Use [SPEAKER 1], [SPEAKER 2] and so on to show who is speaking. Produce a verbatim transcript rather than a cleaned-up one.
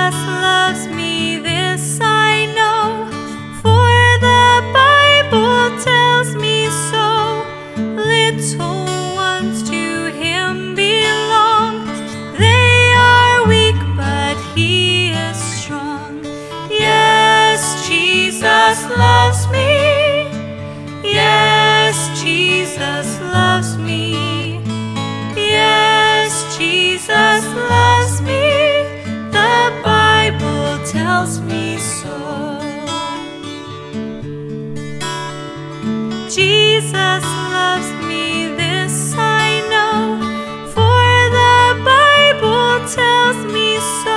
[SPEAKER 1] Jesus loves me, this I know, for the Bible tells me so. Little ones to Him belong. They are weak, but He is strong. Yes, Jesus loves me. Yes, Jesus loves me. Yes, Jesus loves me. The Bible tells me so. Jesus loves me, this I know, for the Bible tells me so.